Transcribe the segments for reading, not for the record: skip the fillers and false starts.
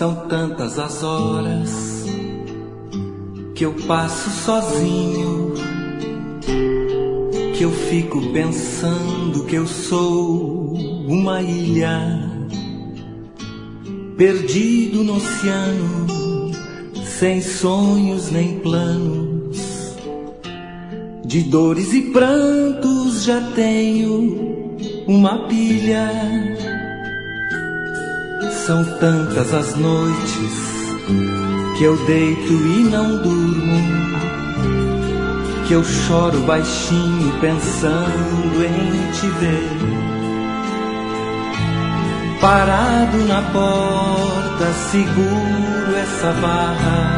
São tantas as horas que eu passo sozinho, que eu fico pensando que eu sou uma ilha, perdido no oceano, sem sonhos nem planos. De dores e prantos já tenho uma pilha. São tantas as noites que eu deito e não durmo, que eu choro baixinho pensando em te ver. Parado na porta, seguro essa barra,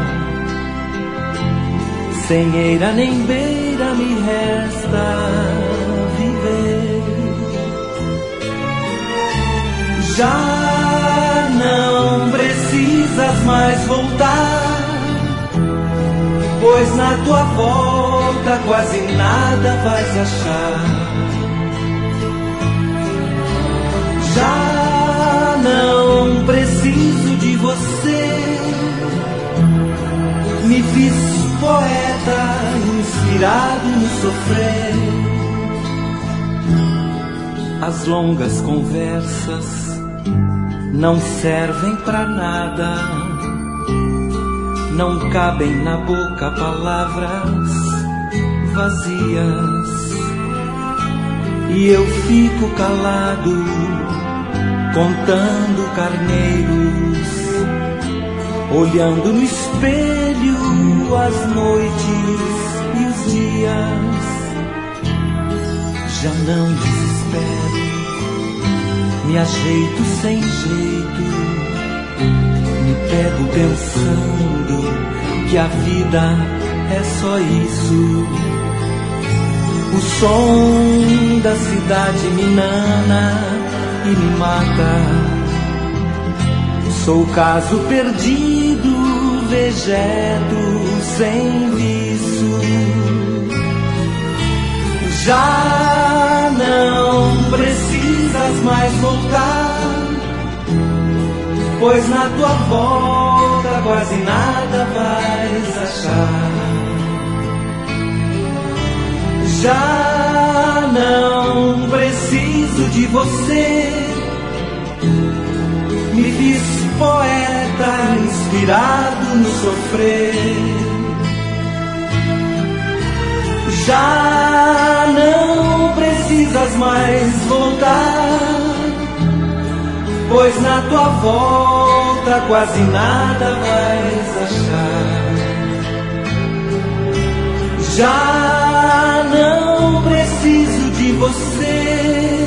sem eira nem beira me resta viver. Já não precisas mais voltar, pois na tua volta quase nada vais achar. Já não preciso de você, me fiz poeta, inspirado no sofrer. As longas conversas não servem pra nada, não cabem na boca palavras vazias, e eu fico calado, contando carneiros, olhando no espelho as noites e os dias. Já não desespero, me ajeito sem jeito, me pego pensando que a vida é só isso. O som da cidade me nana e me mata. Sou caso perdido, vegeto sem viço. Já não precisas mais voltar, pois na tua volta quase nada vais achar. Já não preciso de você, me fiz poeta, inspirado no sofrer. Já não precisas mais voltar, pois na tua volta quase nada vais achar. Já não preciso de você,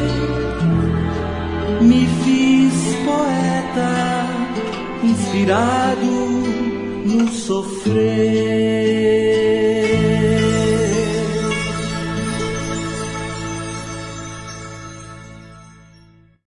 me fiz poeta, inspirado no sofrer.